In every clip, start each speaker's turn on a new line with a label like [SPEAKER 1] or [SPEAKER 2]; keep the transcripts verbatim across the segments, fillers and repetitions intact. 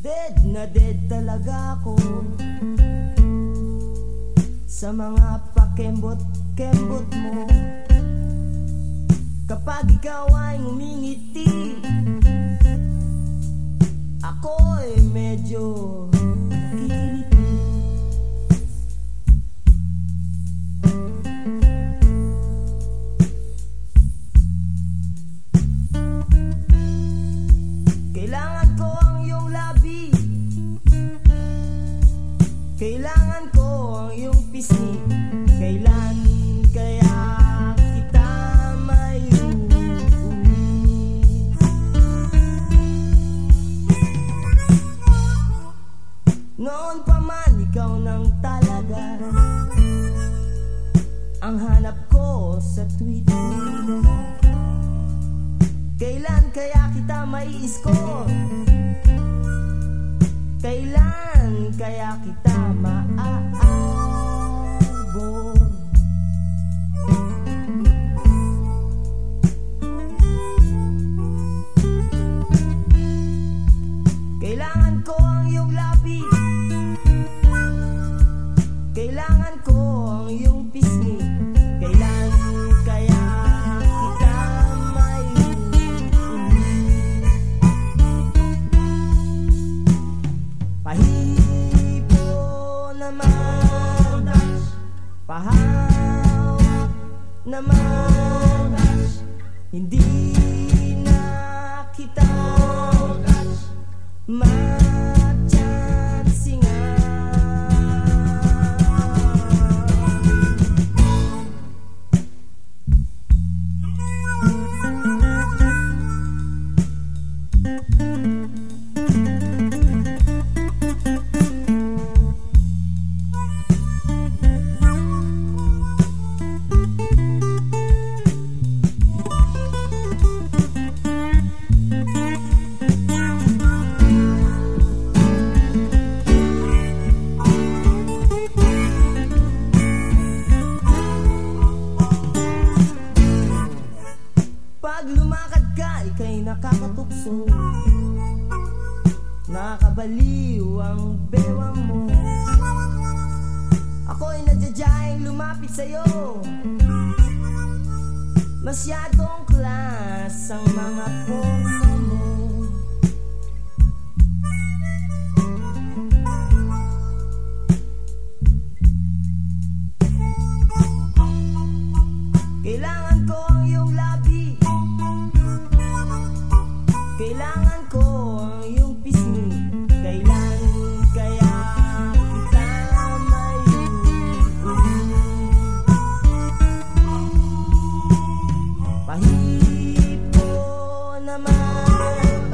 [SPEAKER 1] Dead na dead talaga ako sa mga pakembot-kembot mo. Kapag ikaw ay ngumingiti, ako'y medyo nakikiliti. Kailangan ko ang iyong labi, kailangan ko ang iyong pisngi. Kailan kaya kita mayuwi? Noon pa man ikaw nang talaga ang hanap ko sa Twitter. Kailan kaya kita mai-score? Kailan kaya kita ma-aabot? Kailangan ko ang iyong labi, kailangan ko ang iyong pisngi. Kailan kaya kita mayuwi? Pahipo naman, pahawak naman, hindi na kita matyansingan. Pag lumakad ka, ika'y nakakatukso, nakakabaliw ang bewang mo. Ako'y nadyadyahing lumapit sa'yo, masyadong class ang mga forma mo. Kailangan ko ang iyong labi, kailangan ko ang iyong pisngi. Kailan kaya kita mayuwi? Pahipo naman,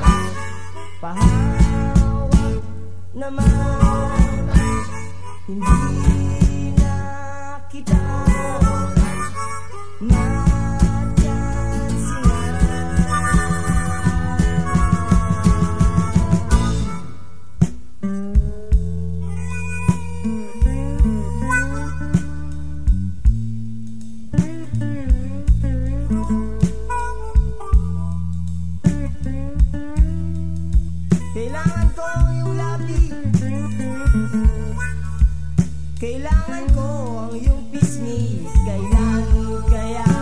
[SPEAKER 1] pahawak naman, hindi na kita kailangan ko ang iyong labi, kailangan ko ang iyong pisngi. Kailan kaya